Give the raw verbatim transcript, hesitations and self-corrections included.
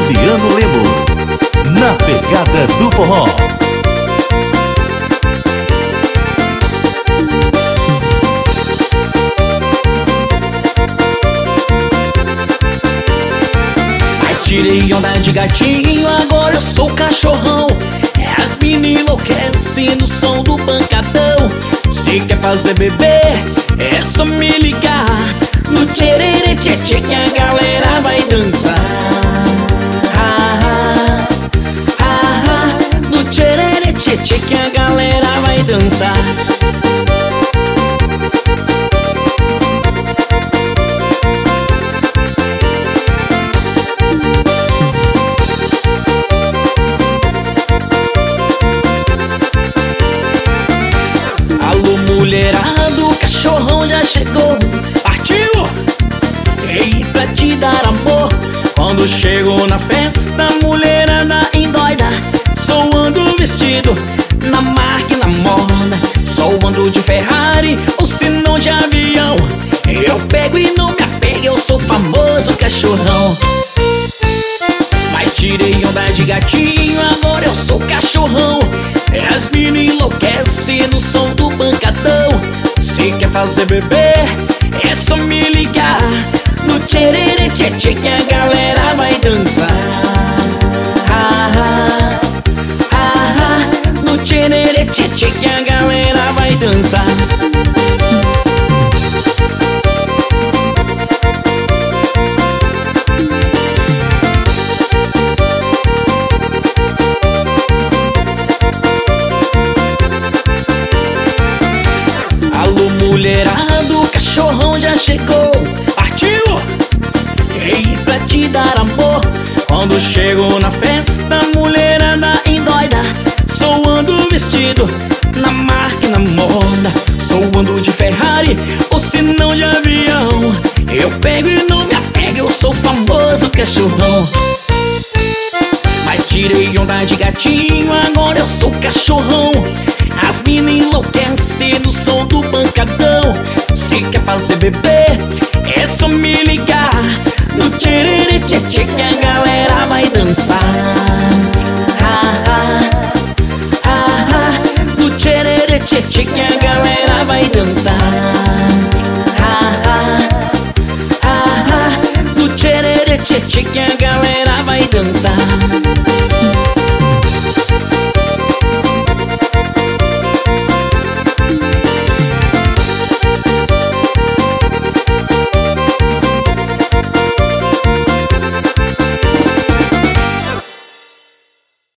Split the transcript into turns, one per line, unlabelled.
Juliano Lemos, na pegada do forró.
Mas tirei onda de gatinho, agora eu sou cachorrão. É as meninas enlouquecem no som do pancadão. Se quer fazer bebê, é só me ligar no tcherere tchê tchê que a galera vai dançar. Ah, ah, ah, no tcherere tchê tchê que a galera vai dançar. Alô mulherada, o cachorrão já chegou. Partiu! Ei, pra te dar amor. Quando chego na festa, mulherada endoida. Sou ando vestido na máquina moda. Sou ando de Ferrari ou se não de avião. Eu pego e não me apego, eu sou famoso cachorrão. Mas tirei onda de gatinho, agora eu sou cachorrão. É as meninas enlouquecem no som do pancadão. Se quer fazer bebê, é só me ligar no tcherere tchê tchê que a galera vai dançar. Ah, ah, ah, ah, no tcherere tchê tchê que a galera vai dançar. Alô mulherada, o cachorrão já chegou. Partiu! Ei, pra te dar amor. Quando chego na festa, mulherada endoida. Sou ando vestido na máquina moda. Sou ando de Ferrari ou se não de avião. Eu pego e não me apego, eu sou famoso cachorrão. Mas tirei onda de gatinho, agora eu sou cachorrão. As meninas enlouquecem no som do pancadão. Se quer fazer bebê, é só me ligar no tcherere tchê tchê que a galera vai dançar. Ah, ah, ah, ah, no tcherere tchê tchê que a galera vai dançar. Ah, ah, ah, ah, no tcherere tchê tchê